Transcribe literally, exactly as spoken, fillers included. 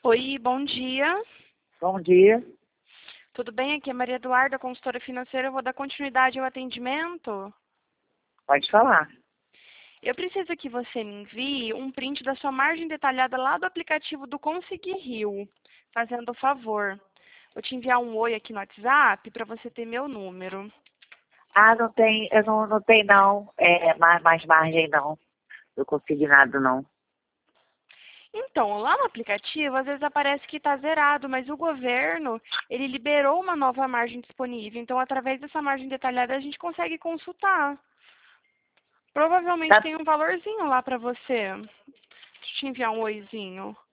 Oi, bom dia. Bom dia. Tudo bem? Aqui é Maria Eduarda, consultora financeira. Eu vou dar continuidade ao atendimento. Pode falar. Eu preciso que você me envie um print da sua margem detalhada lá do aplicativo do Consegui Rio, fazendo o favor. Vou te enviar um oi aqui no WhatsApp para você ter meu número. Ah, não tem, eu não, não tem não, é, mais, mais margem não, do consignado não. Então, lá no aplicativo, às vezes aparece que está zerado, mas o governo, ele liberou uma nova margem disponível. Então, através dessa margem detalhada, a gente consegue consultar. Provavelmente Tá, tem um valorzinho lá pra você. Deixa eu te enviar um oizinho.